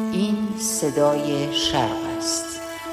این صدای شرق است.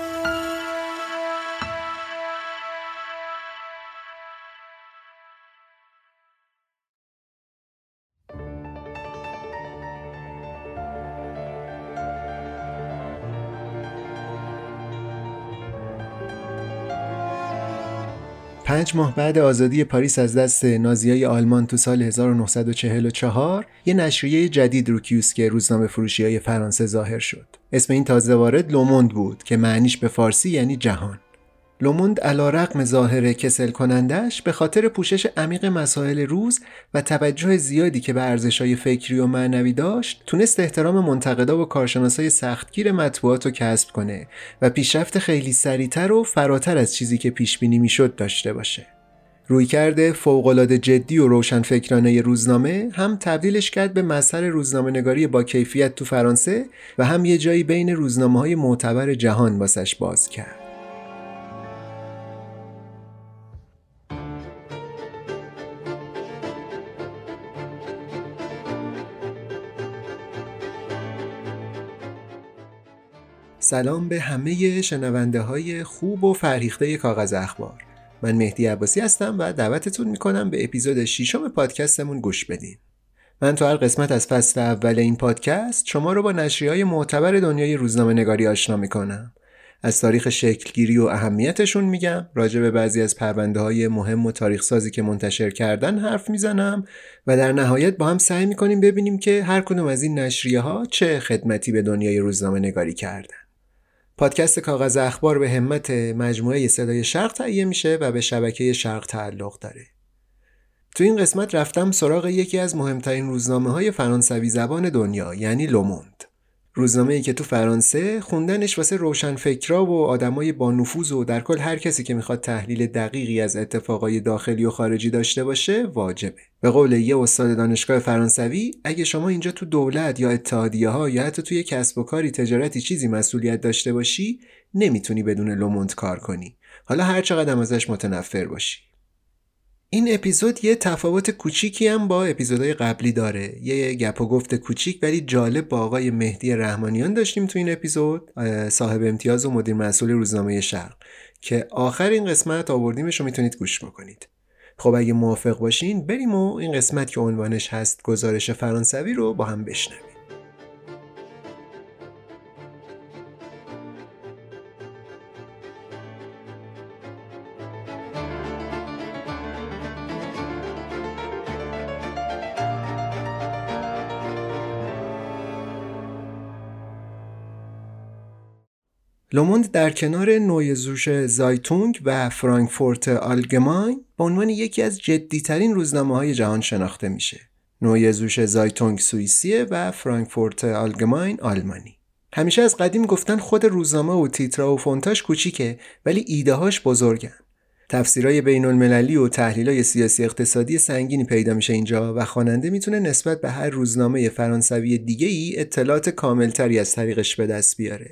پنج ماه بعد آزادی پاریس از دست نازیای آلمان تو سال 1944 یه نشریه جدید رو کیوسک روزنامه فروشی‌های فرانسه ظاهر شد. اسم این تازه وارد لوموند بود که معنیش به فارسی یعنی جهان. لوموند علی‌رغم ظاهر کسل کنندش به خاطر پوشش عمیق مسائل روز و توجه زیادی که به ارزش‌های فکری و معنوی داشت، تونست احترام منتقدا و کارشناسای سختگیر مطبوعات رو کسب کنه و پیشرفت خیلی سریعتر و فراتر از چیزی که پیش بینی میشد داشته باشه. رویکرد فوق‌العاده جدی و روشنفکرانه روزنامه هم تبدیلش کرد به مظهر روزنامه‌نگاری با کیفیت تو فرانسه و هم یه جایی بین روزنامه‌های معتبر جهان واسش باز کرد. سلام به همه شنونده های خوب و فرهیخته کاغذ اخبار. من مهدی عباسی هستم و دعوتتون میکنم به اپیزود 6 پادکستمون گوش بدین. من تو هر قسمت از فصل اول این پادکست شما رو با نشریه‌های معتبر دنیای روزنامه نگاری آشنا میکنم. از تاریخ شکلگیری و اهمیتشون میگم، راجع به بعضی از پرونده‌های مهم و تاریخ سازی که منتشر کردن حرف میزنم و در نهایت با هم سعی میکنیم ببینیم که هر کدوم از این نشریه‌ها چه خدمتی به دنیای روزنامه نگاری کردن. پادکست کاغذ اخبار به همت مجموعه صدای شرق تهیه میشه و به شبکه شرق تعلق داره. تو این قسمت رفتم سراغ یکی از مهمترین روزنامه‌های فرانسوی زبان دنیا، یعنی لوموند. روزنامه‌ای که تو فرانسه خوندنش واسه روشنفکرا و آدمای با نفوذ و در کل هر کسی که میخواد تحلیل دقیقی از اتفاقای داخلی و خارجی داشته باشه واجبه. به قول یه استاد دانشگاه فرانسوی، اگه شما اینجا تو دولت یا اتحادیه‌ها یا حتی توی کسب و کاری، تجارتی چیزی مسئولیت داشته باشی، نمیتونی بدون لوموند کار کنی، حالا هر چقدر ازش متنفر باشی. این اپیزود یه تفاوت کوچیکی هم با اپیزودهای قبلی داره. یه گپ و گفت کوچیک ولی جالب با آقای مهدی رحمانیان داشتیم تو این اپیزود، صاحب امتیاز و مدیر مسئول روزنامه شرق، که آخر این قسمت آوردیمش رو میتونید گوش بکنید. خب اگه موافق باشین بریم و این قسمت که عنوانش هست گزارش فرانسوی رو با هم بشنویم. لوموند در کنار نوی زوش زایتونگ و فرانکفورت آلگماین به عنوان یکی از جدیترین روزنامه‌های جهان شناخته میشه. نوی زوش زایتونگ سوئیسیه و فرانکفورت آلگماین آلمانی. همیشه از قدیم گفتن خود روزنامه و تیترا و فونتاش کوچیکه ولی ایده‌هاش بزرگن. تفسیرای بین‌المللی و تحلیلای سیاسی اقتصادی سنگینی پیدا میشه اینجا و خواننده میتونه نسبت به هر روزنامه فرانسوی دیگه‌ای اطلاعات کاملتری از طریقش به دست بیاره.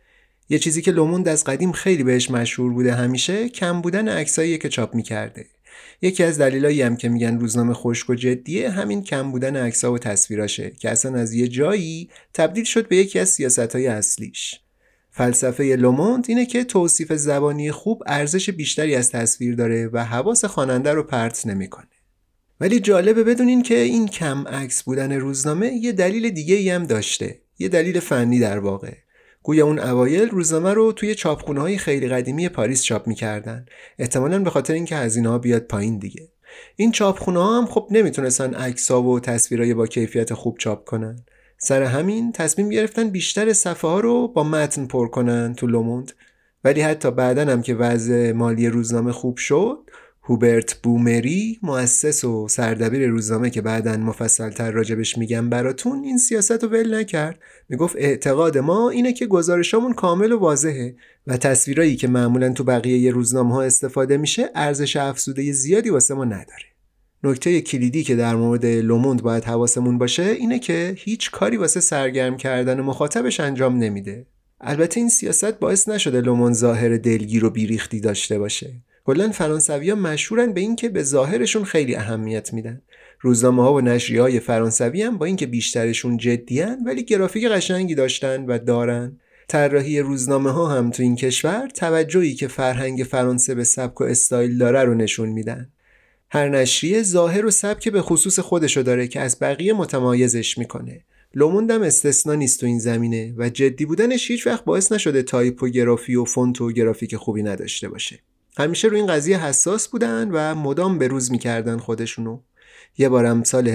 یه چیزی که لوموند از قدیم خیلی بهش مشهور بوده همیشه کم بودن عکسایی که چاپ می‌کرده. یکی از دلایلی هم که میگن روزنامه خشک و جدیه همین کم بودن عکس‌ها و تصویراشه که اصلا از یه جایی تبدیل شد به یکی از سیاست‌های اصلیش. فلسفه لوموند اینه که توصیف زبانی خوب ارزش بیشتری از تصویر داره و حواس خواننده رو پرت نمی‌کنه. ولی جالبه بدونین که این کم عکس بودن روزنامه یه دلیل دیگه‌ای هم داشته. یه دلیل فنی در واقع. گویا اون اوایل روزنامه رو توی چاپخونه‌های خیلی قدیمی پاریس چاپ می‌کردن، احتمالاً به خاطر اینکه هزینه‌ها بیاد پایین دیگه. این چاپخونه‌ها هم خب نمیتونستن عکس‌ها و تصویرای با کیفیت خوب چاپ کنن. سر همین تصمیم گرفتن بیشتر صفحه‌ها رو با متن پر کنن تو لوموند. ولی حتی بعداً هم که وضع مالی روزنامه خوب شد، هوبرت بومری، مؤسس و سردبیر روزنامه که بعداً مفصل‌تر راجبش میگم براتون، این سیاست رو ول نکرد. میگفت اعتقاد ما اینه که گزارشامون کامل و واضحه و تصویرایی که معمولاً تو بقیه روزنامه‌ها استفاده میشه ارزش افزوده زیادی واسه ما نداره. نکته کلیدی که در مورد لوموند باید حواسمون باشه اینه که هیچ کاری واسه سرگرم کردن مخاطبش انجام نمیده. البته این سیاست باعث نشده لوموند ظاهر دلگیر و بیریختی داشته باشه. کلاً فرانسوی‌ها مشهورن به این که به ظاهرشون خیلی اهمیت میدن. روزنامه‌ها و نشریه‌های فرانسوی هم با اینکه بیشترشون جدی‌ان ولی گرافیک قشنگی داشتن و دارن. طراحی روزنامه‌ها هم تو این کشور توجهی که فرهنگ فرانسه به سبک و استایل داره رو نشون میدن. هر نشریه ظاهر و سبک به خصوص خودشو داره که از بقیه متمایزش میکنه. لوموند هم استثنا نیست تو این زمینه و جدی بودنش هیچ وقت باعث نشده تایپوگرافی و فونت و گرافیک خوبی نداشته باشه. همیشه روی این قضیه حساس بودن و مدام به روز میکردن خودشونو. یه بارم سال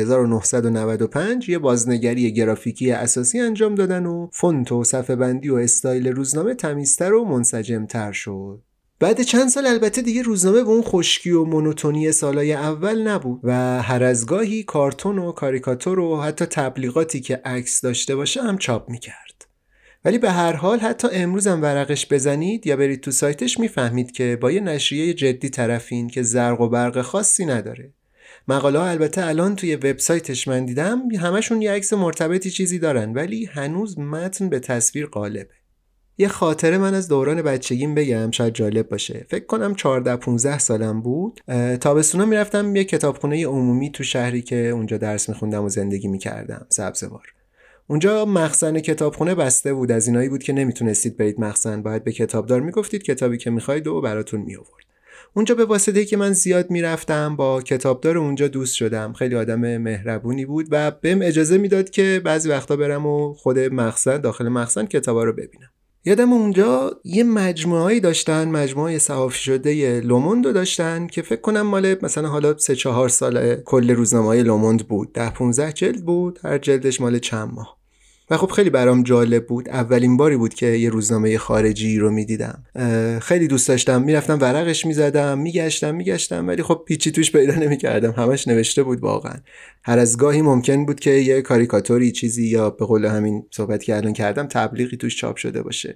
1995 یه بازنگری گرافیکی اساسی انجام دادن و فونت و صفحه بندی و استایل روزنامه تمیزتر و منسجمتر شد. بعد چند سال البته دیگه روزنامه به اون خشکی و مونوتونی سالای اول نبود و هر از گاهی کارتون و کاریکاتور و حتی تبلیغاتی که عکس داشته باشه هم چاپ میکرد. ولی به هر حال حتی امروز هم ورقش بزنید یا برید تو سایتش میفهمید که با یه نشریه جدی طرفین که زرق و برق خاصی نداره. مقاله ها البته الان توی وبسایتش من دیدم همشون یه عکس مرتبطی چیزی دارن ولی هنوز متن به تصویر غالبه. یه خاطره من از دوران بچگیم بگم شاید جالب باشه. فکر کنم 14-15 سالم بود. تابستونا میرفتم یه کتابخونه عمومی تو شهری که اونجا درس میخوندم و زندگی میکردم، سبزوار. اونجا مخزن کتابخونه بسته بود، از اینایی بود که نمیتونستید برید مخزن، باید به کتابدار میگفتید کتابی که میخواید و براتون میآورد. اونجا به واسطه که من زیاد میرفتم با کتابدار اونجا دوست شدم. خیلی آدم مهربونی بود و بهم اجازه میداد که بعضی وقتا برم و خود مخزن داخل مخزن کتابا رو ببینم. یادم اونجا یه مجموعه‌ای داشتن، مجموعه صحافی شده لوموند رو داشتن که فکر کنم مال مثلا حالا 3-4 سال کل روزنامه‌های لوموند بود. 10-15 جلد بود، هر جلدش مال چند ماه. و خب خیلی برام جالب بود. اولین باری بود که یه روزنامه خارجی رو میدیدم. خیلی دوست داشتم، میرفتم ورقش میزدم، میگشتم ولی خب هیچی توش پیدا نمیکردم. همش نوشته بود واقعا. هر از گاهی ممکن بود که یه کاریکاتوری چیزی یا به قول همین صحبتی که الان کردم تبلیغی توش چاپ شده باشه.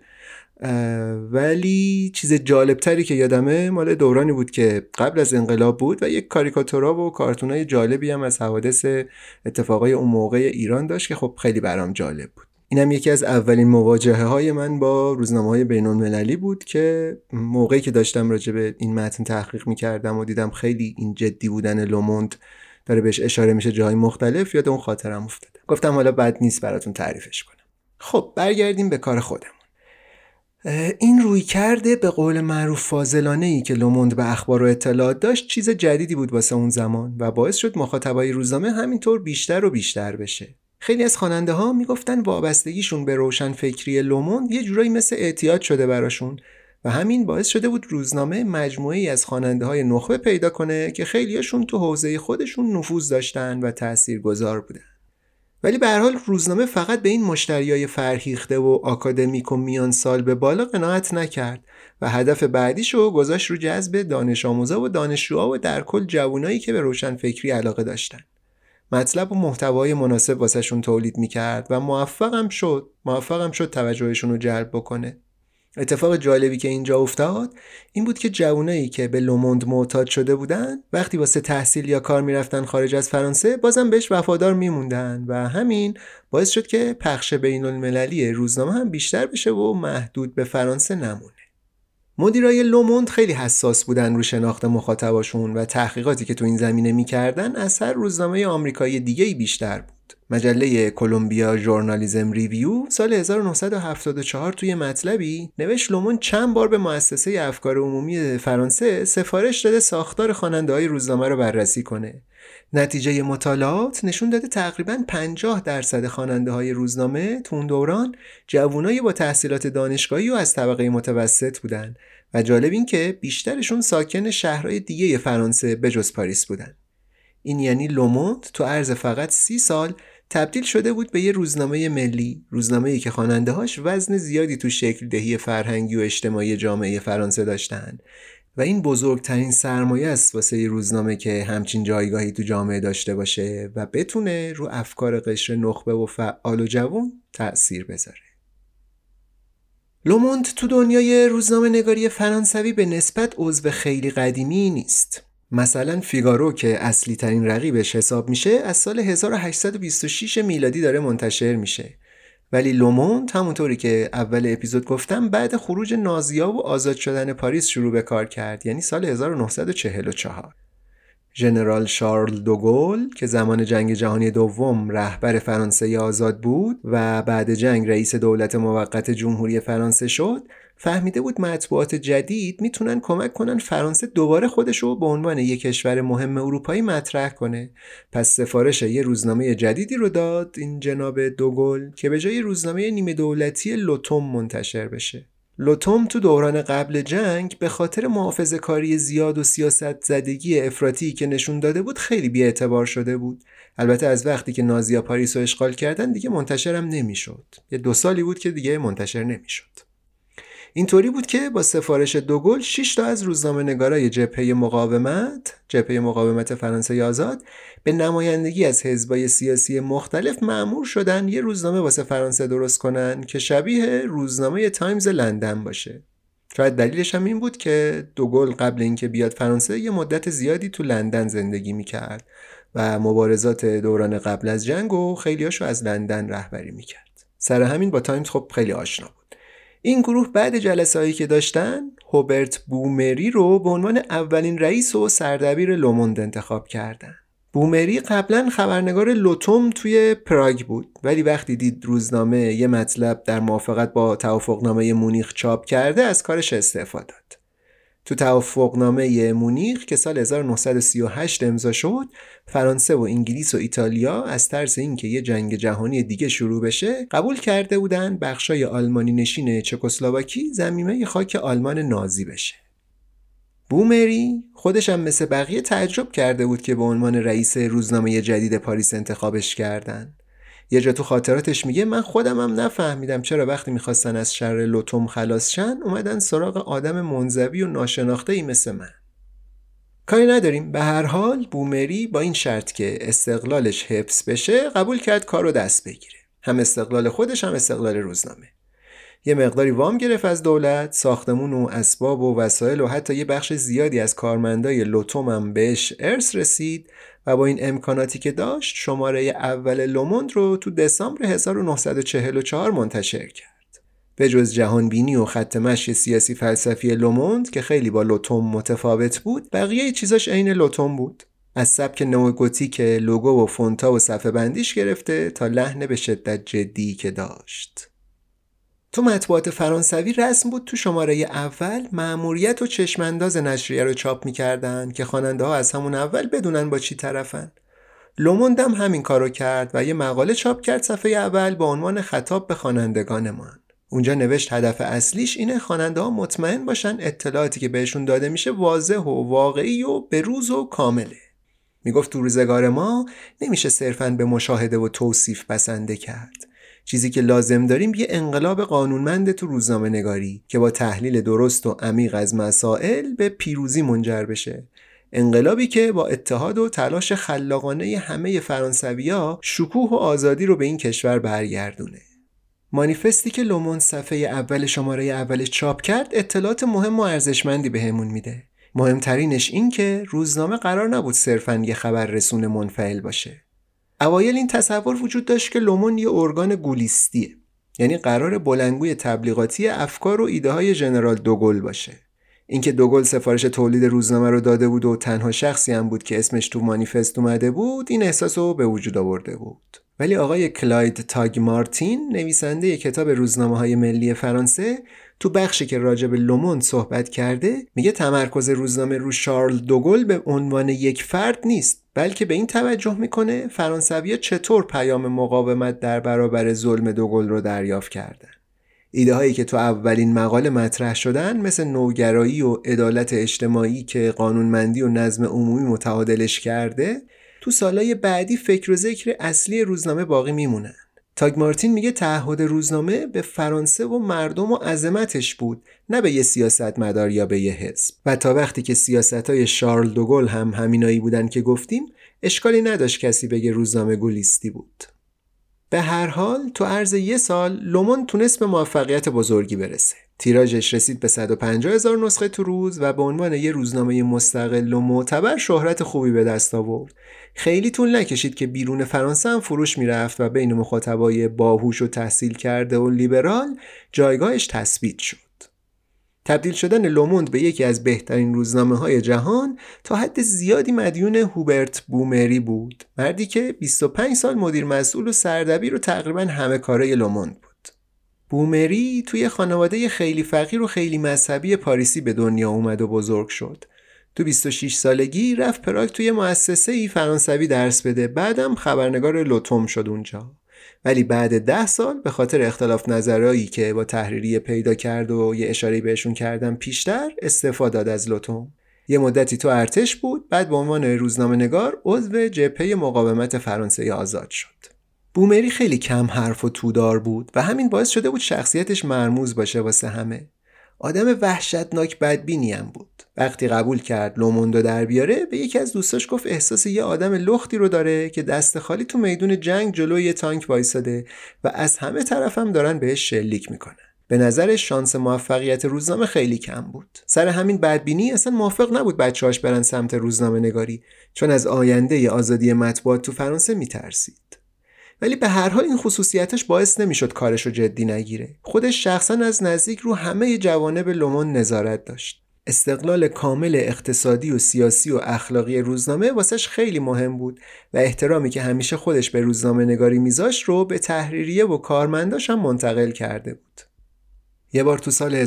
ولی چیز جالبتری که یادمه مال دورانی بود که قبل از انقلاب بود و یک کاریکاتورها و کارتونای جالبی هم از حوادث اتفاقای اون موقع ایران داشت که خب خیلی برام جالب بود. اینم یکی از اولین مواجهه های من با روزنامه‌های بین‌المللی بود که موقعی که داشتم راجع به این متن تحقیق می‌کردم و دیدم خیلی این جدی بودن لوموند داره بهش اشاره میشه جای مختلف، یاد اون خاطرم افتاد. گفتم حالا بد نیست براتون تعریفش کنم. خب برگردیم به کار خودم. این روی کرده به قول معروف فاضلانه‌ای که لوموند به اخبار و اطلاعات داشت چیز جدیدی بود واسه اون زمان و باعث شد مخاطبای روزنامه همینطور بیشتر و بیشتر بشه. خیلی از خواننده ها میگفتن وابستگیشون به روشن فکری لوموند یه جورایی مثل اعتیاد شده براشون و همین باعث شده بود روزنامه مجموعه‌ای از خواننده های نخبه پیدا کنه که خیلیاشون تو حوزه خودشون نفوذ داشتن و تاثیرگذار بودن. ولی به هر حال روزنامه فقط به این مشتریای فرهیخته و آکادمیک و میان سال به بالا قناعت نکرد و هدف بعدیشو گذاشت رو جذب دانش آموزا و دانشجوها و در کل جوانایی که به روشن فکری علاقه داشتن. مطلب و محتوای مناسب واسهشون تولید میکرد و موفقم شد توجهشون رو جلب بکنه. اتفاق جالبی که اینجا افتاد این بود که جوانایی که به لوموند معتاد شده بودن وقتی واسه تحصیل یا کار میرفتن خارج از فرانسه بازم بهش وفادار میموندن و همین باعث شد که پخش بین‌المللی روزنامه هم بیشتر بشه و محدود به فرانسه نمونه. مدیرای لوموند خیلی حساس بودن رو شناخت مخاطباشون و تحقیقاتی که تو این زمینه میکردن از هر روزنامه آمریکایی دیگه‌ای بیشتر بود. مجله کلمبیا ژورنالیزم ریویو سال 1974 توی مطلبی نوشت لوموند چند بار به مؤسسه افکار عمومی فرانسه سفارش داده ساختار خواننده‌های روزنامه رو بررسی کنه. نتیجه مطالعات نشون داده تقریباً 50% خواننده‌های روزنامه تو اون دوران جوانای با تحصیلات دانشگاهی و از طبقه متوسط بودن و جالب این که بیشترشون ساکن شهرهای دیگه فرانسه بجز پاریس بودن. این یعنی لوموند تو عرض فقط 30 سال تبدیل شده بود به یه روزنامه ملی، روزنامه‌ای که خواننده‌هاش وزن زیادی تو شکل دهی فرهنگی و اجتماعی جامعه فرانسه داشتن و این بزرگترین سرمایه است واسه یه روزنامه که همچین جایگاهی تو جامعه داشته باشه و بتونه رو افکار قشر نخبه و فعال و جوان تأثیر بذاره. لوموند تو دنیای روزنامه نگاری فرانسوی به نسبت عضو خیلی قدیمی نیست. مثلا فیگارو که اصلی ترین رقیبش حساب میشه از سال 1826 میلادی داره منتشر میشه، ولی لوموند همونطوری که اول اپیزود گفتم بعد خروج نازی‌ها و آزاد شدن پاریس شروع به کار کرد، یعنی سال 1944. ژنرال شارل دوگل که زمان جنگ جهانی دوم رهبر فرانسه آزاد بود و بعد جنگ رئیس دولت موقت جمهوری فرانسه شد، فهمیده بود مطبوعات جدید میتونن کمک کنن فرانسه دوباره خودشو به عنوان یک کشور مهم اروپایی مطرح کنه. پس سفارش یه روزنامه جدیدی رو داد این جناب دوگل که به جای روزنامه نیمه دولتی لوتوم منتشر بشه. لوتوم تو دوران قبل جنگ به خاطر محافظه‌کاری زیاد و سیاست زدگی افراطی که نشون داده بود خیلی بی‌اعتبار شده بود. البته از وقتی که نازی‌ها پاریس رو اشغال کردن دیگه منتشرم نمیشد. 2 سالی بود که دیگه منتشر نمیشد. اینطوری بود که با سفارش دوگل 6 تا از روزنامه‌نگارای جبهه مقاومت فرانسه آزاد به نمایندگی از حزبای سیاسی مختلف مأمور شدن یه روزنامه واسه فرانسه درست کنن که شبیه روزنامه تایمز لندن باشه. شاید دلیلش هم این بود که دوگل قبل اینکه بیاد فرانسه یه مدت زیادی تو لندن زندگی میکرد و مبارزات دوران قبل از جنگ و خیلیاشو از لندن رهبری میکرد. سر همین با تایمز خب خیلی آشنا بود. این گروه بعد جلسه‌ای که داشتن هوبرت بومری رو به عنوان اولین رئیس و سردبیر لوموند انتخاب کردن. بومری قبلا خبرنگار لوتوم توی پراگ بود، ولی وقتی دید روزنامه یه مطلب در موافقت با توافقنامه مونیخ چاپ کرده از کارش استعفا داد. تو توافقنامه مونیخ که سال 1938 امضا شد، فرانسه و انگلیس و ایتالیا از ترس اینکه یه جنگ جهانی دیگه شروع بشه قبول کرده بودن بخشای آلمانی نشین چکسلواکی ضمیمه خاک آلمان نازی بشه. بومری خودش هم مثل بقیه تعجب کرده بود که به عنوان رئیس روزنامه جدید پاریس انتخابش کردن. یه جا تو خاطراتش میگه من خودم هم نفهمیدم چرا وقتی میخواستن از شر لوتوم خلاص شن اومدن سراغ آدم منزوی و ناشناخته‌ای مثل من. کاری نداریم، به هر حال بومری با این شرط که استقلالش حفظ بشه قبول کرد کارو دست بگیره. هم استقلال خودش هم استقلال روزنامه. یه مقداری وام گرفت از دولت، ساختمون و اسباب و وسایل و حتی یه بخش زیادی از کارمندای لوتوم هم بهش ارث رسید و با این امکاناتی که داشت شماره اول لوموند رو تو دسامبر 1944 منتشر کرد. به جز جهانبینی و خط مشی سیاسی فلسفی لوموند که خیلی با لوتوم متفاوت بود، بقیه چیزاش عین لوتوم بود. از سبک نوگوتیک لوگو و فونتا و صفحه بندیش گرفته تا لحن به شدت جدی که داشت. تو مطبوعات فرانسوی رسم بود تو شماره اول مأموریت و چشمانداز نشریه رو چاپ می‌کردن که خواننده ها از همون اول بدونن با چی طرفن. لوموند هم همین کارو کرد و یه مقاله چاپ کرد صفحه اول با عنوان خطاب به خوانندگانمان. اونجا نوشت هدف اصلیش اینه خواننده ها مطمئن باشن اطلاعاتی که بهشون داده میشه واضح و واقعی و بروز و کامله. میگفت تو روزگار ما نمیشه صرفاً به مشاهده و توصیف بسنده کرد. چیزی که لازم داریم یه انقلاب قانونمند تو روزنامه نگاری که با تحلیل درست و عمیق از مسائل به پیروزی منجر بشه. انقلابی که با اتحاد و تلاش خلاقانه همه فرانسوی‌ها شکوه و آزادی رو به این کشور برگردونه. مانیفستی که لوموند صفحه اول شماره اولش چاپ کرد اطلاعات مهم و ارزشمندی بهمون میده. مهمترینش این که روزنامه قرار نبود صرفاً یه خبر رسون منفعل باشه. اوایل این تصور وجود داشت که لوموند یه ارگان گولیستیه، یعنی قرار بلندگوی تبلیغاتی افکار و ایده های ژنرال دوگل باشه. اینکه دوگل سفارش تولید روزنامه رو داده بود و تنها شخصی هم بود که اسمش تو مانیفست اومده بود، این احساس رو به وجود آورده بود. ولی آقای کلاید تاگ مارتین، نویسنده کتاب روزنامه‌های ملی فرانسه، تو بخشی که راجع به لوموند صحبت کرده میگه تمرکز روزنامه رو شارل دوگل به عنوان یک فرد نیست، بلکه به این توجه میکنه فرانسوی‌ها چطور پیام مقاومت در برابر ظلم دوگل رو دریافت کردن. ایده هایی که تو اولین مقاله مطرح شدن مثل نوگرایی و عدالت اجتماعی که قانونمندی و نظم عمومی متعادلش کرده، تو سالهای بعدی فکر و ذکر اصلی روزنامه باقی میمونن. تاگ مارتین میگه تعهد روزنامه به فرانسه و مردم و عظمتش بود، نه به یه سیاستمدار یا به یه حزب. و تا وقتی که سیاستای شارل دوگل هم همینایی بودن که گفتیم، اشکالی نداشت کسی بگه روزنامه گولیستی بود. به هر حال تو عرض یه سال لوموند تونست به موفقیت بزرگی برسه. تیراژش رسید به 150,000 نسخه تو روز و به عنوان یه روزنامه مستقل و معتبر شهرت خوبی به دست آورد. خیلی طول نکشید که بیرون فرانسه هم فروش میرفت و بین مخاطبای باهوش و تحصیل کرده و لیبرال جایگاهش تثبیت شد. تبدیل شدن لوموند به یکی از بهترین روزنامه‌های جهان تا حد زیادی مدیون هوبرت بومری بود، مردی که 25 سال مدیر مسئول و سردبیر و تقریباً همه کاره لوموند بود. بومری توی خانواده خیلی فقیر و خیلی مذهبی پاریسی به دنیا اومد و بزرگ شد. تو 26 سالگی رفت پراگ توی مؤسسه‌ای فرانسوی درس بده، بعدم خبرنگار لوتوم شد اونجا. ولی بعد 10 سال به خاطر اختلاف نظرهایی که با تحریریه پیدا کرد و یه اشاره بهشون کردم پیشتر، استعفا داد از لوتوم. یه مدتی تو ارتش بود، بعد به عنوان روزنامه‌نگار عضو جبهه مقاومت فرانسه آزاد شد. بومری خیلی کم حرف و تودار بود و همین باعث شده بود شخصیتش مرموز باشه واسه همه. آدم وحشتناک بدبینی هم بود. وقتی قبول کرد لوموندو در بیاره، به یکی از دوستاش گفت احساس یه آدم لختی رو داره که دست خالی تو میدون جنگ جلوی یه تانک وایساده و از همه طرف هم دارن بهش شلیک میکنن. به نظرش شانس موفقیت روزنامه خیلی کم بود. سر همین بدبینی اصلا موافق نبود بچه‌هاش برن سمت روزنامه نگاری، چون از آینده آزادی مطبوعات تو فرانسه میترسید. ولی به هر حال این خصوصیتش باعث نمیشد کارش رو جدی نگیره. خودش شخصا از نزدیک رو همه جوانب لوموند نظارت داشت. استقلال کامل اقتصادی و سیاسی و اخلاقی روزنامه واسش خیلی مهم بود و احترامی که همیشه خودش به روزنامه نگاری میذاشت رو به تحریریه و کارمنداش هم منتقل کرده بود. یه بار تو سال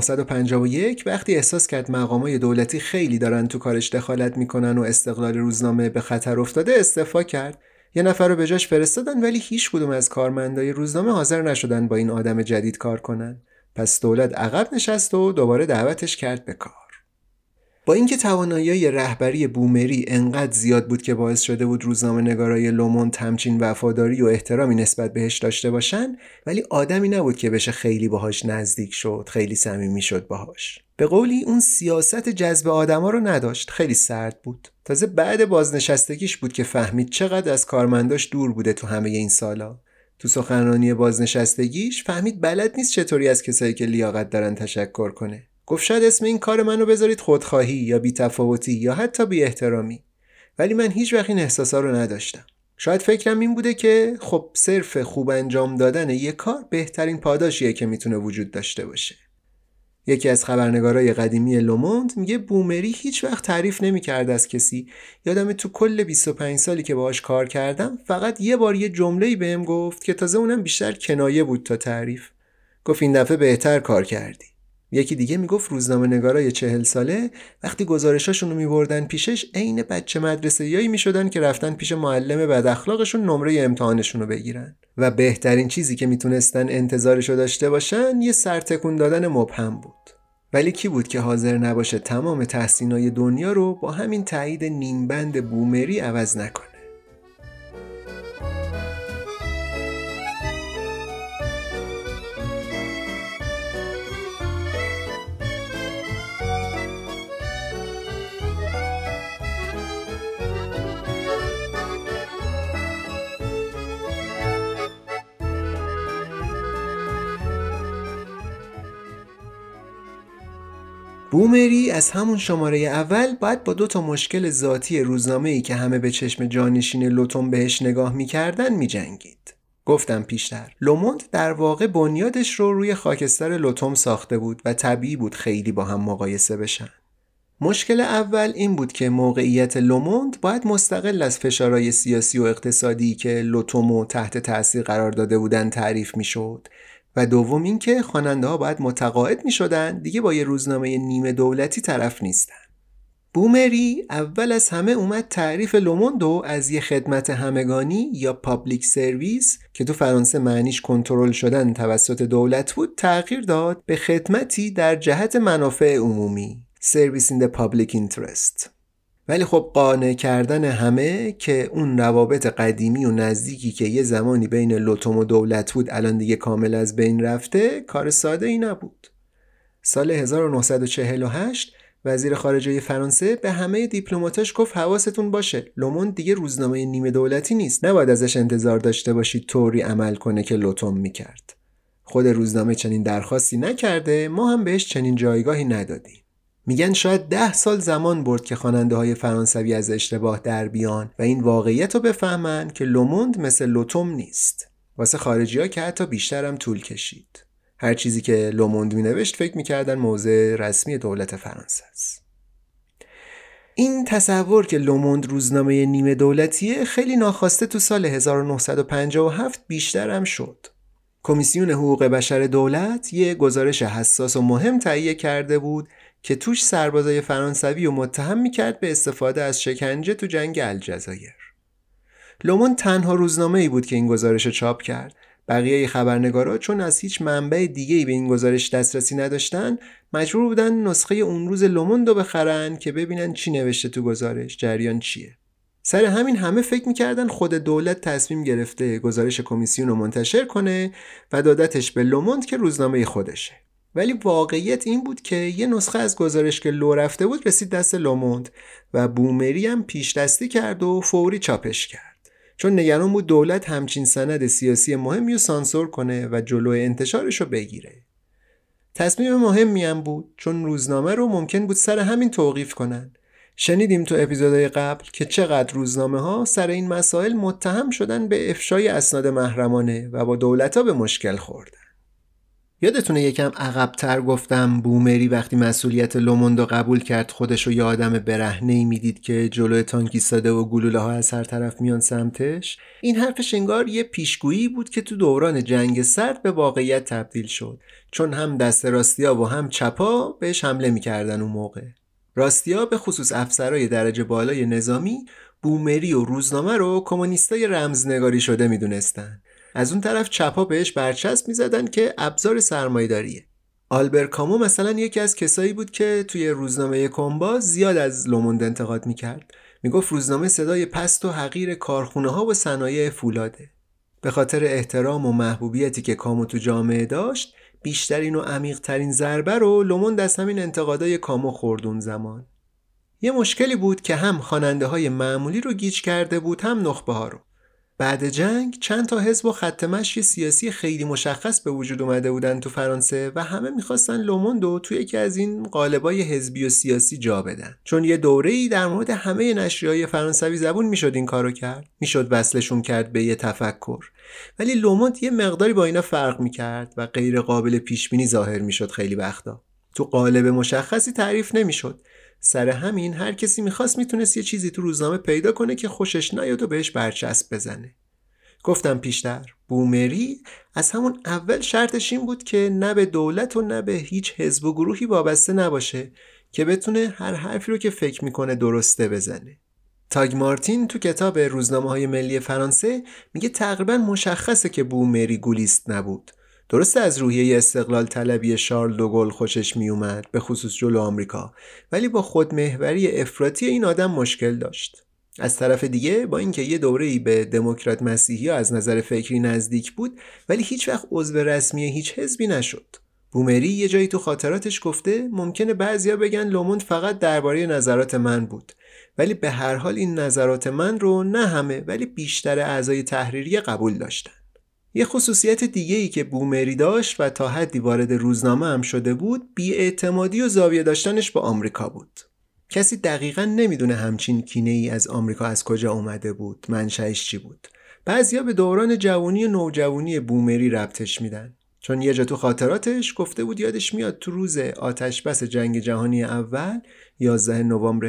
1951 وقتی احساس کرد مقامای دولتی خیلی دارن تو کارش دخالت میکنن و استقلال روزنامه به خطر افتاده، استعفا کرد. یه نفر رو به جاش فرستادن، ولی هیچ کدوم از کارمندای روزنامه حاضر نشدن با این آدم جدید کار کنن. پس دولت عقب نشست و دوباره دعوتش کرد به کار. با اینکه توانایی رهبری بومری انقدر زیاد بود که باعث شده بود روزنامه‌نگارای لوموند همچین وفاداری و احترامی نسبت بهش داشته باشن، ولی آدمی نبود که بشه خیلی باهاش نزدیک شد، خیلی صمیمی شد باهاش. به قولی اون سیاست جذب آدما رو نداشت، خیلی سرد بود. تازه بعد بازنشستگیش بود که فهمید چقدر از کارمنداش دور بوده تو همه این سالا. تو سخنرانی بازنشستگیش فهمید بلد نیست چطوری از کسایی که لیاقت دارن تشکر کنه. گفت شاید اسم این کار منو بذارید خودخواهی یا بی‌تفاوتی یا حتی بی‌احترامی، ولی من هیچ وقت این احساسا رو نداشتم. شاید فکرم این بوده که خب صرف خوب انجام دادن یه کار بهترین پاداشیه که میتونه وجود داشته باشه. یکی از خبرنگارای قدیمی لوموند میگه بومری هیچ وقت تعریف نمی‌کرد از کسی. یادمه تو کل 25 سالی که باهاش کار کردم فقط یه بار یه جمله‌ای بهم گفت که تازه اونم بیشتر کنایه بود تا تعریف. گفت این دفعه بهتر کار کردی. یکی دیگه میگفت روزنامه‌نگارای 40 ساله وقتی گزارشاشون رو میبردن پیشش عین بچه مدرسه‌ای میشدن که رفتن پیش معلم بد اخلاقشون نمره امتحانشون رو بگیرن و بهترین چیزی که میتونستن انتظارشو داشته باشن یه سرتکون دادن مبهم بود. ولی کی بود که حاضر نباشه تمام تحسینای دنیا رو با همین تایید نیمبند بومری عوض نکنه؟ بومری از همون شماره اول باید با 2 مشکل ذاتی روزنامه‌ای که همه به چشم جانشین لوتوم بهش نگاه می‌کردن می‌جنگید. گفتم پیشتر، لوموند در واقع بنیادش رو روی خاکستر لوتوم ساخته بود و طبیعی بود خیلی با هم مقایسه بشن. مشکل اول این بود که موقعیت لوموند باید مستقل از فشارهای سیاسی و اقتصادی که لوتومو تحت تأثیر قرار داده بودن تعریف می‌شد. و دوم این که خواننده‌ها باید متقاعد می‌شدن دیگه با یه روزنامه نیمه دولتی طرف نیستن. بومری اول از همه اومد تعریف لوموندو از یه خدمت همگانی یا پابلیک سرویس که تو فرانسه معنیش کنترل شدن توسط دولت بود تغییر داد به خدمتی در جهت منافع عمومی، Service in the Public Interest. ولی خب قانع کردن همه که اون روابط قدیمی و نزدیکی که یه زمانی بین لوتوم و دولت بود الان دیگه کامل از بین رفته کار ساده ای نبود. سال 1948 وزیر خارجه فرانسه به همه دیپلماتاش گفت حواستون باشه، لوموند دیگه روزنامه نیمه دولتی نیست، نباید ازش انتظار داشته باشید طوری عمل کنه که لوتوم میکرد. خود روزنامه چنین درخواستی نکرده، ما هم بهش چنین جایگاهی ندادیم. میگن شاید 10 سال زمان برد که خواننده‌های فرانسوی از اشتباه در بیان و این واقعیت رو بفهمن که لوموند مثل لوتوم نیست. واسه خارجی‌ها که حتی بیشتر هم طول کشید. هر چیزی که لوموند می‌نوشت فکر می‌کردن موضع رسمی دولت فرانسه است. این تصور که لوموند روزنامه نیمه دولتیه خیلی ناخواسته تو سال 1957 بیشتر هم شد. کمیسیون حقوق بشر دولت یه گزارش حساس و مهم تهیه کرده بود که توش سربازای فرانسوی رو متهم می‌کرد به استفاده از شکنجه تو جنگ الجزایر. لوموند تنها روزنامه‌ای بود که این گزارش رو چاپ کرد. بقیه خبرنگارا چون از هیچ منبع دیگه‌ای به این گزارش دسترسی نداشتن، مجبور بودن نسخه اون روز لوموند رو بخرن که ببینن چی نوشته تو گزارش، جریان چیه. سر همین همه فکر می‌کردن خود دولت تصمیم گرفته گزارش کمیسیون رو منتشر کنه و دادتش به لوموند که روزنامه خودشه. ولی واقعیت این بود که یه نسخه از گزارش که لو رفته بود رسید دست لوموند و بومری هم پیش دستی کرد و فوری چاپش کرد. چون نگران بود دولت همچین سند سیاسی مهمی رو سانسور کنه و جلوی انتشارش رو بگیره. تصمیم مهمی هم بود چون روزنامه رو ممکن بود سر همین توقیف کنن. شنیدیم تو اپیزودهای قبل که چقدر روزنامه ها سر این مسائل متهم شدن به افشای اسناد محرمانه و با دولت‌ها به مشکل خوردن. یادتونه یکم عقب‌تر گفتم بومری وقتی مسئولیت لوموند رو قبول کرد خودشو یه آدم برهنه‌ای میدید که جلوی تانک ایستاده و گلوله‌ها از هر طرف میان سمتش؟ این حرفش انگار یه پیشگویی بود که تو دوران جنگ سرد به واقعیت تبدیل شد، چون هم دست راستیا و هم چپا بهش حمله میکردن اون موقع. راستیا به خصوص افسرای درجه بالای نظامی بومری و روزنامه رو کمونیستای رمزنگاری شده میدونستن. از اون طرف چپا بهش برچسب میزدن که ابزار سرمایه‌داریه. آلبر کامو مثلا یکی از کسایی بود که توی روزنامه کمبا زیاد از لوموند انتقاد میکرد. میگفت روزنامه صدای پست و حقیر کارخونه‌ها و صنایع فولاده. به خاطر احترام و محبوبیتی که کامو تو جامعه داشت، بیشترین و عمیق‌ترین ضربه رو لوموند از همین انتقادای کامو خورد اون زمان. یه مشکلی بود که هم خواننده‌های معمولی رو گیج کرده بود، هم نخبه‌ها رو. بعد جنگ چند تا حزب و خط مشی سیاسی خیلی مشخص به وجود اومده بودن تو فرانسه و همه میخواستن لوموند رو توی یکی از این قالبای حزبی و سیاسی جا بدن، چون یه دوره‌ای در مورد همه نشریه‌های فرانسوی زبون میشد این کارو کرد، میشد وصلشون کرد به یه تفکر. ولی لوموند یه مقداری با اینا فرق میکرد و غیر قابل پیش بینی ظاهر میشد. خیلی وقتا تو قالب مشخصی تعریف نمیشد. سر همین هر کسی میخواست میتونست یه چیزی تو روزنامه پیدا کنه که خوشش نیاد و بهش برچسب بزنه. گفتم پیشتر بومری از همون اول شرطش این بود که نه به دولت و نه به هیچ حزب و گروهی وابسته نباشه که بتونه هر حرفی رو که فکر میکنه درسته بزنه. تاگ مارتین تو کتاب روزنامه‌های ملی فرانسه میگه تقریبا مشخصه که بومری گولیست نبود. درسته از روحیه استقلال طلبی شارل دوگل خوشش می اومد، به خصوص جلو آمریکا، ولی با خودمحوری افراطی این آدم مشکل داشت. از طرف دیگه با اینکه یه دوره‌ای به دموکرات مسیحی از نظر فکری نزدیک بود، ولی هیچ وقت عضو رسمی هیچ حزبی نشد. بومری یه جایی تو خاطراتش گفته ممکنه بعضیا بگن لوموند فقط درباره نظرات من بود، ولی به هر حال این نظرات من رو نه همه ولی بیشتر اعضای تحریریه قبول داشتن. یه خصوصیت دیگه‌ای که بومری داشت و تا حدی وارد روزنامه هم شده بود، بی‌اعتمادی و زاویه داشتنش با آمریکا بود. کسی دقیقاً نمیدونه همچین کینه‌ای از آمریکا از کجا اومده بود، منشأش چی بود. بعضیا به دوران جوانی و نوجوانی بومری ربطش میدن، چون یه جا تو خاطراتش گفته بود یادش میاد تو روز آتشبس جنگ جهانی اول 11 نوامبر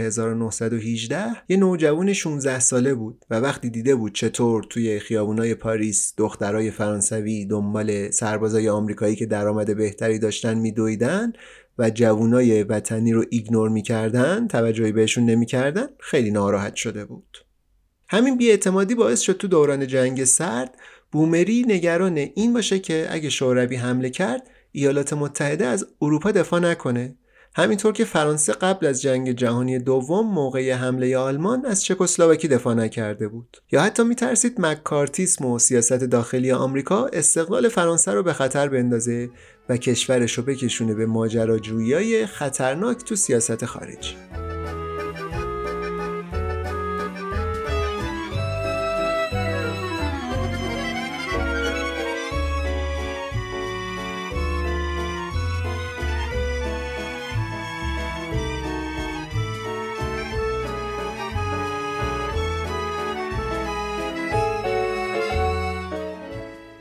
1918 یه نوجوان 16 ساله بود و وقتی دیده بود چطور توی خیابونای پاریس دخترای فرانسوی دنبال سربازای آمریکایی که درآمد بهتری داشتن میدویدن و جوانای وطنی رو ایگنور میکردن، توجهی بهشون نمیکردن، خیلی ناراحت شده بود. همین بی‌اعتمادی باعث شد تو دوران جنگ سرد بومری نگران این باشه که اگه شوروی حمله کرد ایالات متحده از اروپا دفاع نکنه، همینطور که فرانسه قبل از جنگ جهانی دوم موقع حمله آلمان از چکسلواکی دفاع نکرده بود. یا حتی میترسید مکارتیسم و سیاست داخلی آمریکا استقلال فرانسه رو به خطر بندازه و کشورش رو بکشونه به ماجراجویی‌های خطرناک تو سیاست خارجی.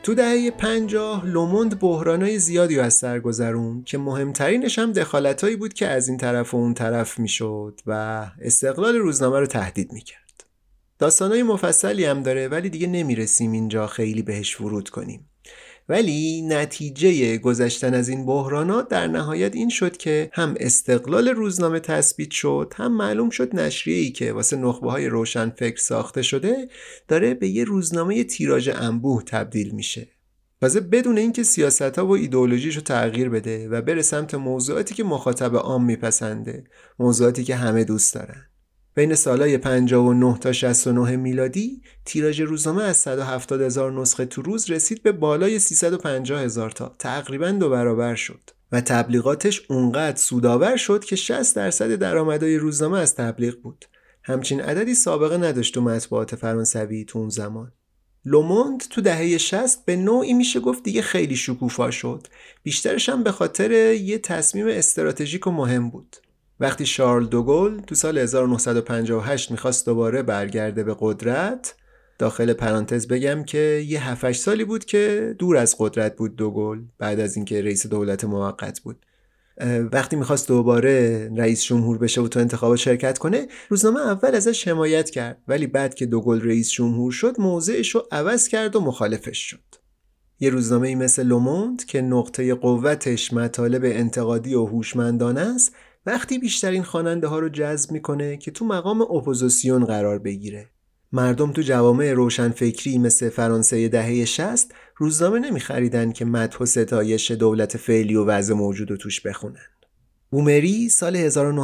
تو دهه 50 لوموند بحرانای زیادی از سر گذروند که مهمترینش هم دخالتایی بود که از این طرف و اون طرف میشد و استقلال روزنامه رو تهدید میکرد. داستانای مفصلی هم داره ولی دیگه نمیرسیم اینجا خیلی بهش ورود کنیم. ولی نتیجه گذشتن از این بحرانات در نهایت این شد که هم استقلال روزنامه تثبیت شد، هم معلوم شد نشریه‌ای که واسه نخبه‌های روشنفکر ساخته شده داره به یه روزنامه تیراژ انبوه تبدیل میشه. واسه بدون اینکه سیاست‌ها و ایدئولوژیشو تغییر بده و بره سمت موضوعاتی که مخاطب عام میپسنده، موضوعاتی که همه دوست دارن. بین سالهای 59 تا 69 میلادی تیراژ روزنامه از 170,000 نسخه تو روز رسید به بالای 350,000 تا، تقریباً 2 برابر شد و تبلیغاتش اونقدر سودآور شد که 60% درآمدهای روزنامه از تبلیغ بود. همچین عددی سابقه نداشت تو مطبوعات فرانسوی تو اون زمان. لوموند تو دهه 60 به نوعی میشه گفت دیگه خیلی شکوفا شد، بیشترش هم به خاطر یه تصمیم استراتژیک و مهم بود. وقتی شارل دوگل تو سال 1958 میخواست دوباره برگرده به قدرت، داخل پرانتز بگم که یه 7-8 سالی بود که دور از قدرت بود دوگل بعد از اینکه رئیس دولت موقت بود. وقتی میخواست دوباره رئیس جمهور بشه و تو انتخابات شرکت کنه، روزنامه اول ازش حمایت کرد، ولی بعد که دوگل رئیس جمهور شد موضعش رو عوض کرد و مخالفش شد. یه روزنامه‌ای مثل لوموند که نقطه قوتش مطالب انتقادی و هوشمندانه است، وقتی بیشترین خواننده ها رو جذب میکنه که تو مقام اپوزیسیون قرار بگیره. مردم تو جوامع روشنفکری مثل فرانسه دهه 60 روزنامه نمیخریدن که مدح و ستایش دولت فعلی و وضع موجود رو توش بخونن. بومری سال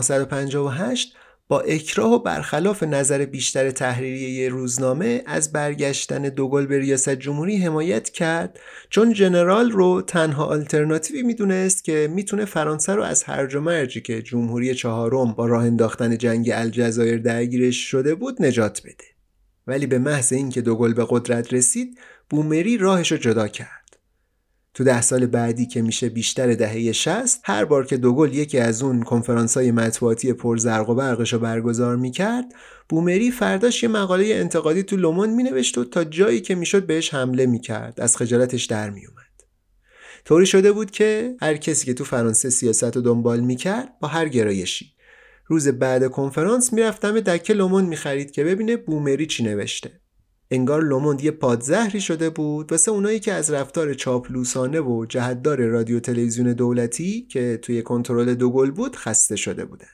1958 با اکراه و برخلاف نظر بیشتر تحریریه روزنامه از برگشتن دوگل به ریاست جمهوری حمایت کرد، چون جنرال رو تنها آلترناتیوی میدونست که میتونه فرانسه رو از هرج و مرجی که جمهوری چهارم با راه انداختن جنگ الجزایر درگیرش شده بود نجات بده. ولی به محض اینکه دوگل به قدرت رسید، بومری راهش رو جدا کرد. تو 10 سال بعدی که میشه بیشتر دهه 60، هر بار که دوگل یکی از اون کنفرانس‌های مطبوعاتی پرزرق و برقشو برگزار میکرد، بومری فرداش یه مقاله انتقادی تو لوموند مینوشت و تا جایی که میشد بهش حمله میکرد، از خجالتش در میومد. طوری شده بود که هر کسی که تو فرانسه سیاست رو دنبال میکرد با هر گرایشی، روز بعد کنفرانس میرفتم دکه لوموند میخرید که ببینه بومری چی نوشته. انگار لوموند یه پادزهری شده بود واسه اونایی که از رفتار چاپلوسانه و جهتدار رادیو تلویزیون دولتی که توی کنترل دوگل بود خسته شده بودن.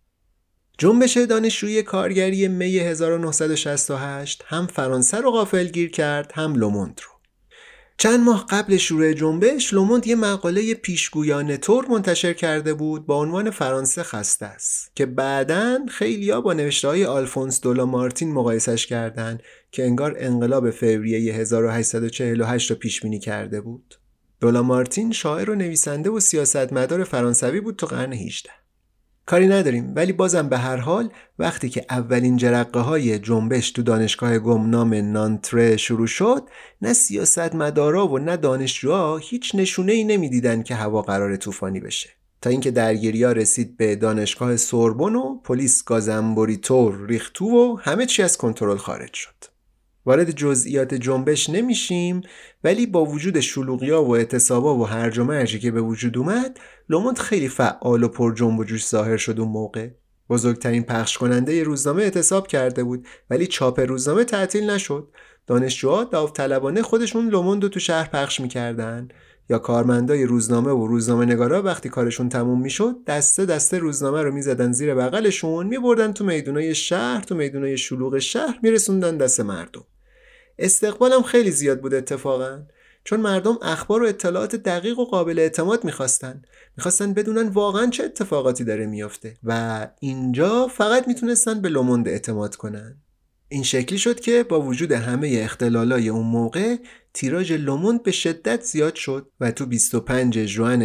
جنبش دانشجویی کارگری می 1968 هم فرانسه رو غافلگیر کرد، هم لوموند رو. چند ماه قبل شروع جنبش، لوموند یه مقاله پیشگویانه طور منتشر کرده بود با عنوان فرانسه خسته است که بعداً خیلیا با نوشته‌های آلفونس دولامارتین مقایسش کردند که انگار انقلاب فوریه 1848 رو پیش بینی کرده بود. دولامارتین شاعر و نویسنده و سیاستمدار فرانسوی بود تو قرن 18. کاری نداریم، ولی بازم به هر حال وقتی که اولین جرقه های جنبش تو دانشگاه گمنام نانتره شروع شد، نه سیاستمدارا و نه دانشجوها هیچ نشونه‌ای نمیدیدن که هوا قرار طوفانی بشه، تا اینکه درگیری‌ها رسید به دانشگاه سوربن و پلیس گازنبوری طور ریخت تو و همه چی از کنترل خارج شد. وارد جزئیات جنبش نمیشیم، ولی با وجود شلوغی‌ها و اعتصابا و هرج و مرجی که به وجود اومد، لوموند خیلی فعال و پر جنب و جوش ظاهر شد اون موقع. بزرگترین پخش کننده روزنامه اعتصاب کرده بود، ولی چاپ روزنامه تعطیل نشد. دانشجوها داوطلبانه خودشون لوموند رو تو شهر پخش می‌کردن، یا کارمندای روزنامه و روزنامه‌نگارا وقتی کارشون تموم میشد، دسته دسته روزنامه رو می‌زدن زیر بغلشون، می‌بردن تو میدونای شهر، تو میدونای شلوغ شهر می‌رسوندن دست مردم. استقبالم خیلی زیاد بود اتفاقا، چون مردم اخبار و اطلاعات دقیق و قابل اعتماد میخواستن بدونن واقعا چه اتفاقاتی داره میافته و اینجا فقط میتونستن به لوموند اعتماد کنن. این شکلی شد که با وجود همه اختلالای اون موقع، تیراژ لوموند به شدت زیاد شد و تو 25 ژوئن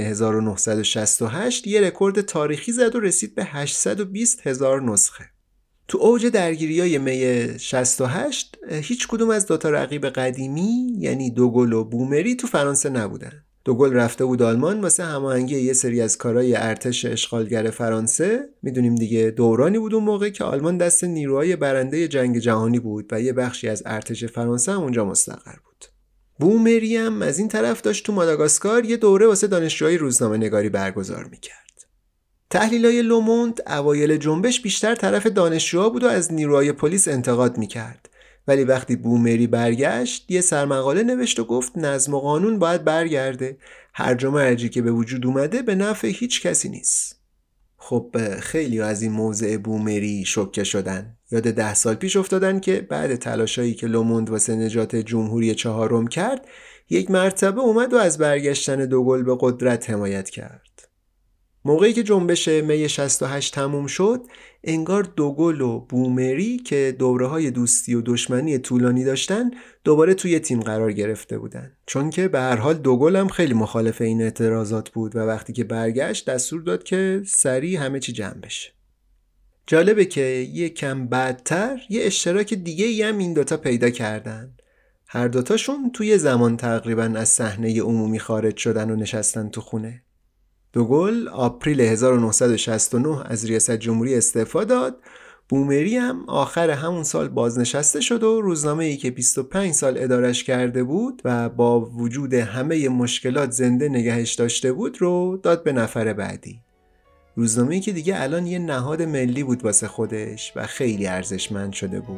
1968 یه رکورد تاریخی زد و رسید به 820,000 نسخه. تو اوج درگیریای می 68 هیچ کدوم از دوتا رقیب قدیمی یعنی دوگل و بومری تو فرانسه نبودن. دوگل رفته بود آلمان واسه هماهنگی یه سری از کارهای ارتش اشغالگر فرانسه. میدونیم دیگه دورانی بود اون موقع که آلمان دست نیروهای برنده جنگ جهانی بود و یه بخشی از ارتش فرانسه هم اونجا مستقر بود. بومری هم از این طرف داشت تو ماداگاسکار یه دوره واسه دانشجوهای روزنامه نگاری برگزار میکرد. تحلیلای لوموند اوایل جنبش بیشتر طرف دانشجوها بود و از نیروهای پلیس انتقاد میکرد. ولی وقتی بومری برگشت یه سرمقاله نوشت و گفت نظم و قانون باید برگرده. هرج و مرجی که به وجود اومده به نفع هیچ کسی نیست. خب خیلی از این موضع بومری شوکه شدن. یاد 10 سال پیش افتادن که بعد تلاشایی که لوموند واسه نجات جمهوری چهارم کرد، یک مرتبه اومد و از برگشتن دوگل به قدرت حمایت کرد. موقعی که جنبش می 68 تموم شد، انگار دوگل و بومری که دوره‌های دوستی و دشمنی طولانی داشتن دوباره توی تیم قرار گرفته بودن. چون که به هر حال دوگل هم خیلی مخالف این اعتراضات بود و وقتی که برگشت دستور داد که سریع همه چی جمع بشه. جالبه که یه کم بعدتر یه اشتراک دیگه هم این دوتا پیدا کردن. هر دوتاشون توی زمان تقریبا از صحنه عمومی خارج شدن و نشستن تو خونه. دوگل آپریل 1969 از ریاست جمهوری استعفا داد. بومری هم آخر همون سال بازنشسته شد و روزنامه‌ای که 25 سال ادارش کرده بود و با وجود همه مشکلات زنده نگهش داشته بود رو داد به نفر بعدی. روزنامه‌ای که دیگه الان یه نهاد ملی بود واسه خودش و خیلی ارزشمند شده بود.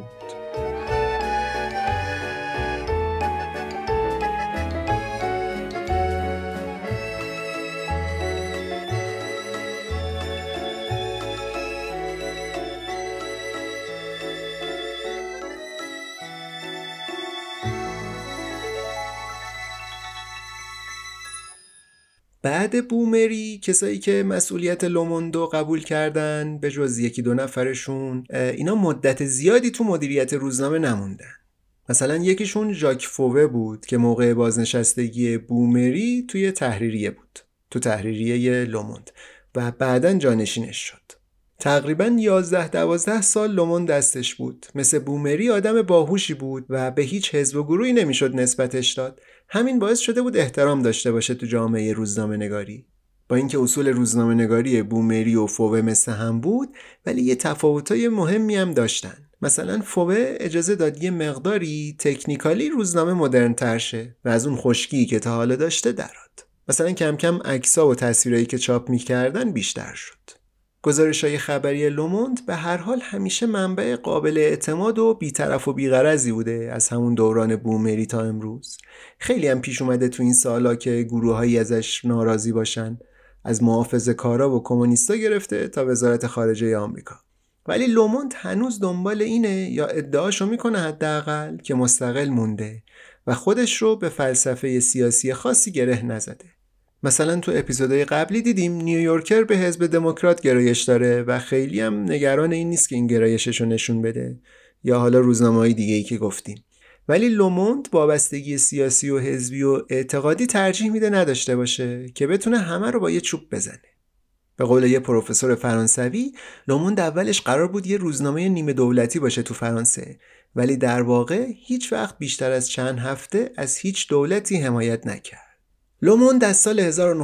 بعد بومری کسایی که مسئولیت لوموندو قبول کردن به جز یکی دو نفرشون اینا مدت زیادی تو مدیریت روزنامه نموندن. مثلا یکیشون ژاک فووه بود که موقع بازنشستگی بومری توی تحریریه بود، تو تحریریه لوموند، و بعدن جانشینش شد. تقریبا 11-12 سال لوموند دستش بود. مثل بومری آدم باهوشی بود و به هیچ حزب و گروهی نمیشد نسبتش داد. همین باعث شده بود احترام داشته باشه تو جامعه روزنامه نگاری. با اینکه اصول روزنامه نگاری بومری و فووه مثل هم بود، ولی یه تفاوتای مهمی هم داشتن. مثلا فووه اجازه داد یه مقداری تکنیکالی روزنامه مدرن تر شه و از اون خشکی که تا حالا داشته دراد. مثلا کم کم عکس‌ها و تصویرایی که چاپ می‌کردن بیشتر شد. گزارش‌های خبری لوموند به هر حال همیشه منبع قابل اعتماد و بی‌طرف و بی‌غرضی بوده از همون دوران بومری تا امروز. خیلی هم پیش اومده تو این سالا که گروه‌هایی ازش ناراضی باشن، از محافظه‌کارا و کمونیستا گرفته تا وزارت خارجه آمریکا. ولی لوموند هنوز دنبال اینه یا ادعاشو میکنه حداقل که مستقل مونده و خودش رو به فلسفه سیاسی خاصی گره نزده. مثلا تو اپیزودهای قبلی دیدیم نیویورکر به حزب دموکرات گرایش داره و خیلی هم نگران این نیست که این گرایشش رو نشون بده، یا حالا روزنامه‌های دیگه‌ای که گفتیم. ولی لوموند وابستگی سیاسی و حزبی و اعتقادی ترجیح میده نداشته باشه که بتونه همه رو با یه چوب بزنه. به قول یه پروفسور فرانسوی، لوموند اولش قرار بود یه روزنامه نیمه دولتی باشه تو فرانسه، ولی در واقع هیچ وقت بیشتر از چند هفته از هیچ دولتی حمایت نکرد. لوموند از سال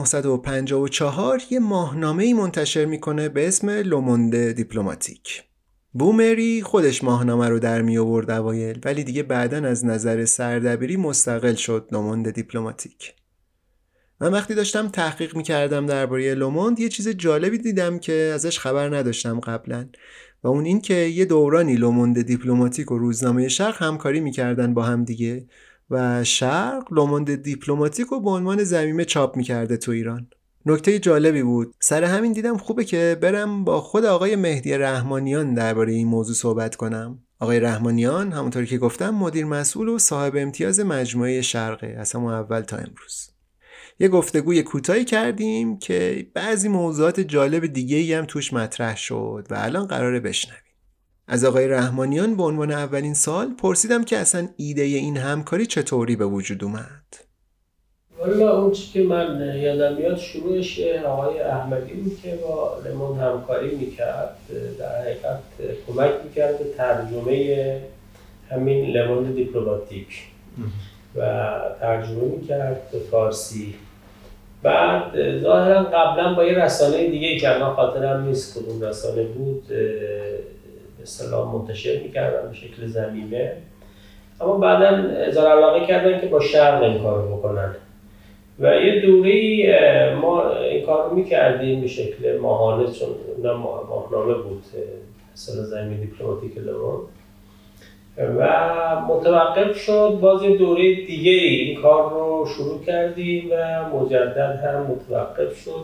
1954 یه ماهنامه‌ای منتشر میکنه به اسم لوموند دیپلماتیک. بومری خودش ماهنامه رو در می آورد اوایل، ولی دیگه بعداً از نظر سردبیری مستقل شد لوموند دیپلماتیک. من وقتی داشتم تحقیق میکردم درباره لوموند یه چیز جالبی دیدم که ازش خبر نداشتم قبلا، و اون این که یه دورانی لوموند دیپلماتیک و روزنامه شرق همکاری میکردن با هم دیگه و شرق لوموند دیپلماتیک رو به عنوان ضمیمه چاپ میکرده تو ایران. نکته جالبی بود. سر همین دیدم خوبه که برم با خود آقای مهدی رحمانیان درباره این موضوع صحبت کنم. آقای رحمانیان همونطوری که گفتم مدیر مسئول و صاحب امتیاز مجموعه شرقه از همون اول تا امروز. یه گفتگوی کوتاهی کردیم که بعضی موضوعات جالب دیگه‌ای هم توش مطرح شد و الان قراره بشنویم. از آقای رحمانیان به عنوان اولین سال پرسیدم که اصلا ایده این همکاری چطوری به وجود اومد. والا اون چیزی که من یادم میاد شروعش آقای احمدی بود که با لوموند همکاری میکرد، در حقیقت کمک میکرد به ترجمه همین لوموند دیپلماتیک و ترجمه میکرد به فارسی. بعد ظاهرا قبلا با یه رسانه دیگه که من خاطرم نیست کدوم رسانه بود به اصطلاح منتشر میکردن به شکل ضمیمه. اما بعدا اظهار علاقه کردن که با شرق این کار رو بکنن و یه دوری ما این کار رو میکردیم به شکل ماهانه، چون ماهنامه بود اصلا زمین دیپلماتیک لموند و متوقف شد. باز یه دوره دیگه این کار رو شروع کردیم و مجدد هم متوقف شد.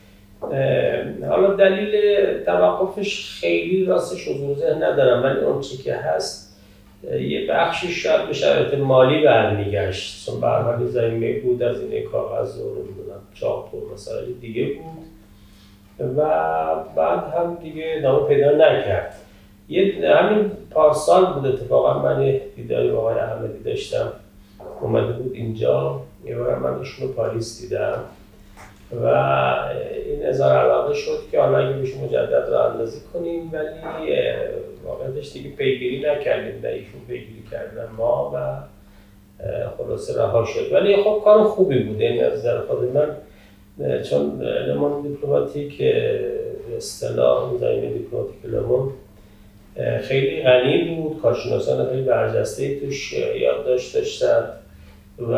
حالا دلیل توقفش خیلی راستش حضور ذهن ندارم، ولی اون چی که هست یه بخشی شاید به شرایط مالی برمیگشت، چون به هر حال زمینه بود از این کاغذ و نمیدونم چاپ و مسائل دیگه بود و بعد هم دیگه ادامه پیدا نکرد. همین پارسال بود اتفاقا من دیداری با آقای احمدی داشتم، اومده بود اینجا، یه بار من ایشون رو پاریس دیدم و این اظهار علاقه شد که حالا اگه بهش مجدد رو اندازی کنیم، ولی واقعیتش دیگه پیگیری نکردیم، نه ایشون پیگیری کردن ما و خلاصه رها شد. ولی خب کار خوبی بود این از نظر خود من، چون لموند دیپلماتیک اصطلاح زمینه دیپلماتیک لموند خیلی غنی بود، کارشناسان خیلی برجسته‌ای توش یادداشت داشتن و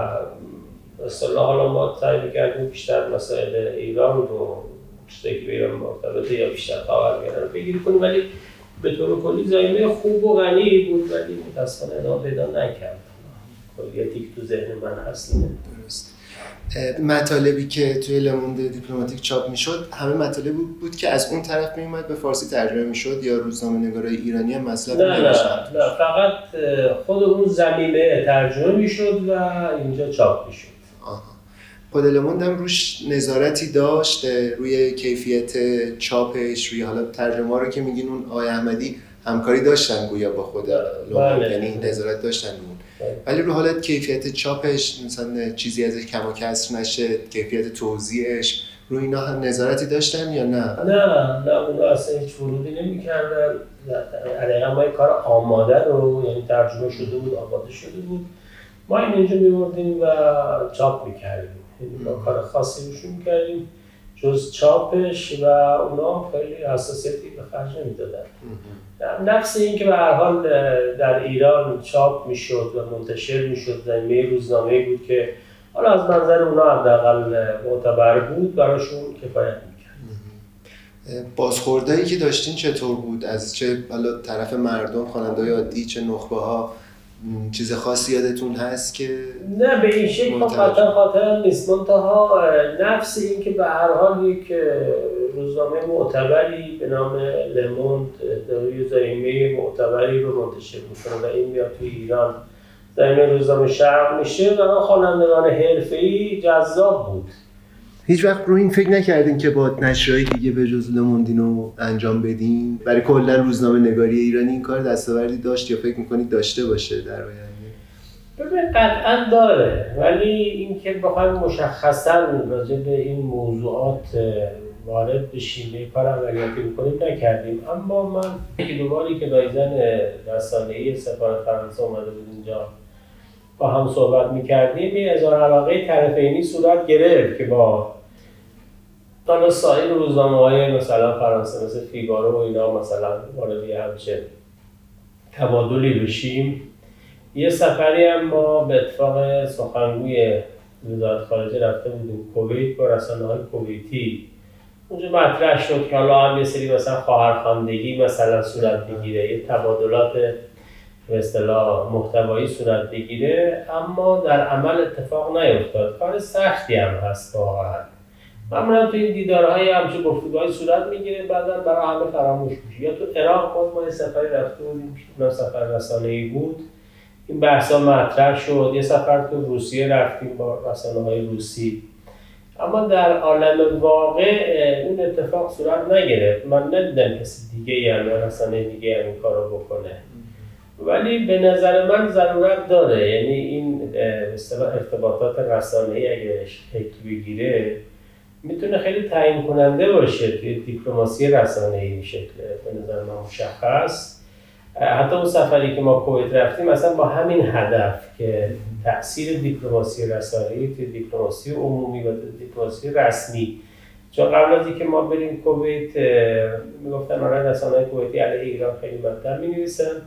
اصطلاح حالا ما سعی می‌کردیم بیشتر مسائل ایران رو چیزایی که به ایران مرتبطه یا بیشتر خاورمیانه رو بگیری کنیم، ولی به طور کلی زمینه خوب و غنی بود، ولی متأسفانه ادامه پیدا نکرد. کلیتی که تو ذهن من هست اینه. درست. مطالبی که توی لموند دیپلماتیک چاپ میشد همه مطالبی بود که از اون طرف میومد به فارسی ترجمه میشد یا روزنامه‌نگارای ایرانی هم مطلب نوشتن؟ نه فقط خود اون زمینه ترجمه میشد و اینجا چاپ میشد. خود لموند هم روش نظارتی داشت روی کیفیت چاپش، روی حالا ترجمه رو که میگین اون آقای احمدی همکاری داشتن گویا با خود لموند، یعنی نظارت داشتن اون، ولی رو حالت کیفیت چاپش مثلا چیزی ازش کم و کسر نشه، کیفیت توزیعش، رو اینا هم نظارتی داشتن یا نه؟ نه اونا اصلا هیچ ورودی نمی‌کردن. علیه ما کار آماده رو، یعنی ترجمه شده بود، آماده شده بود، ما اینجا می‌بردیم و چاپ می‌کردیم، یعنی ما کار خاصی روش می‌کردیم جز چاپش و اونا خیلی حساسیتی به خرج نمی‌دادن. نفس این که به هر حال در ایران چاپ میشد و منتشر میشد، زمینه روزنامه‌ای بود که حالا از منظر اونا حداقل معتبر بود، براشون کفایت میکرد. بازخوردایی که داشتین چطور بود؟ از چه حالا طرف مردم، خواننده‌های عادی، چه نخبه‌ها؟ چیز خاصی یادتون هست که نه به این شکل خاطرم نیست، منتها نفس این که به هر حال یک روزنامه معتبری به نام لموند داری زمینه معتبری رو منتشر میکنه و این میاد توی ایران زمینه روزنامه شرق میشه و خوانندگان حرفه‌ای جذاب بود. هیچ وقت رو این فکر نکردین که با نشرهای دیگه به جز لموند اینو انجام بدین؟ برای کلا روزنامه نگاری ایرانی این کار دستاوردی داشت یا فکر میکنید داشته باشه در آینده؟ ببین قطعا داره، ولی اینکه بخوایم مشخصا راجع به این موضوعات وارد بشیم، به کار عملیاتی میکنیم نکردیم. اما من یکی دو باری که رایزن رسانه‌ای سفارت فرانسه اومده بود اینجا با هم صحبت میکردیم، یه اظهار علاقه طرفینی صورت گرفت که با حالا سایر روزنامه‌های مثلا فرانسه مثل فیگارو و اینا مثلا وارد یه همچه تبادلی بشیم. یه سفری هم ما به اتفاق سخنگوی وزارت خارجه رفته بودیم کویت با رسانه‌های کویتی. اونجا مطرح شد که حالا هم یه سری مثلا خواهرخواندگی مثلا صورت بگیره، یه تبادلات به اصطلاح محتوایی صورت بگیره، اما در عمل اتفاق نیفتاد. کار سختی هم هست واقعا. معمولا تو این دیدارهای همچین گفتگوهای صورت میگیره، بعدا برای همه فراموش میشه. یا تو عراق ما یه سفری رفته بودیم، اون سفر رسانه‌ای بود، این بحثا مطرح شد. یه سفر تو روسیه رفتیم با رسانه‌های روسی، اما در عالم واقع اون اتفاق صورت نگرفت. من ندیدم کسی دیگه یا رسانه دیگه این کارو بکنه، ولی به نظر من ضرورت داره. یعنی این به اصطلاح ارتباطات رسانه‌ای اگه شکل بگیره میتونه خیلی تعیین کننده باشه توی دیپلماسی رسانه‌ای این شکل به نظر من مشخص. حتی اون سفری که ما کویت رفتیم مثلا با همین هدف که تأثیر دیپلماسی رسانه‌ای توی دیپلماسی عمومی و دیپلماسی رسمی، چون قبل از اینکه ما بریم کویت میگفتن آره رسانه‌های کویتی علیه ایران خیلی مطلب می‌نویسن،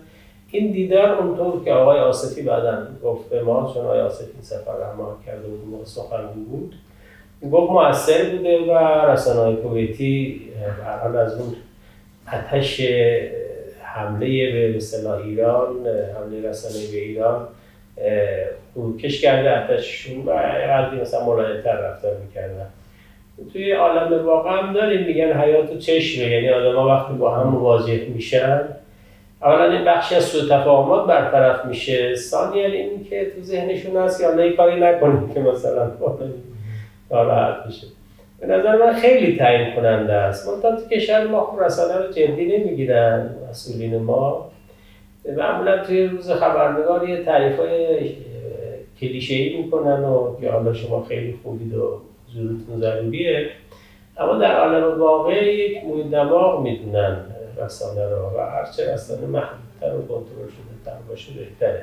این دیدار اونطور که آقای آصفی بعداً گفت به ما، چون آقای آصفی این سفر رو همراه کرده بود، موقع سخنگوی بود، گفت مؤثر بوده و رسانه‌های کویتی هر حال از اون آتش حمله به اصطلاح ایران، حمله رسانه‌ای به ایران فروکش کرده آتششون و قدری مثلا ملایم‌تر رفتار می‌کردن. توی عالم واقع هم داریم میگن حیات و چشمه، یعنی آدم‌ها وقتی با هم مواجه میشن اولا این بخشی از سوء تفاهمات برطرف میشه، ثانیاً این که تو ذهنشون هست که حالا کاری نکنیم که مثلا ناراحت بشه. به نظر من خیلی تعیین کننده است. منتها تو کشور ما خب رسانه رو جدی نمیگیرن مسئولین ما. معمولا توی روز خبرنگار یه تعریفای کلیشه‌ای میکنن و که حالا شما خیلی خوبید و حضورتون ضروریه، اما در عالم واقع یک موی دماغ میدونن رسانه رو و هرچه رسانه محدودتر و کنترل شده تر باشه بهتره.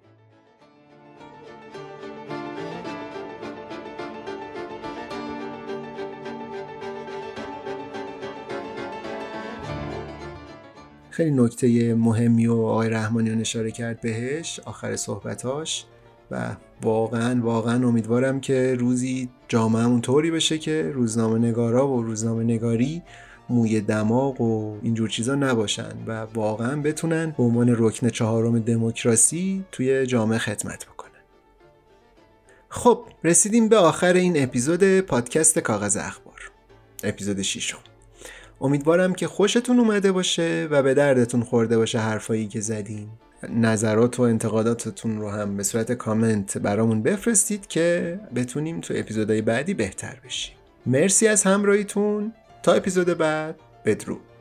خیلی نکته مهمی و آقای رحمانیان اشاره کرد بهش آخر صحبتاش و واقعا امیدوارم که روزی جامعه‌مون طوری بشه که روزنامه نگارا و روزنامه نگاری موی دماغ و اینجور چیزا نباشن و واقعا بتونن به عنوان رکن 4 دموکراسی توی جامعه خدمت بکنن. خب رسیدیم به آخر این اپیزود پادکست کاغذ اخبار، اپیزود 6. امیدوارم که خوشتون اومده باشه و به دردتون خورده باشه حرفایی که زدیم. نظرات و انتقاداتتون رو هم به صورت کامنت برامون بفرستید که بتونیم تو اپیزودهای بعدی بهتر بشیم. مرسی از همراهیتون، تا اپیزود بعد، بدرود.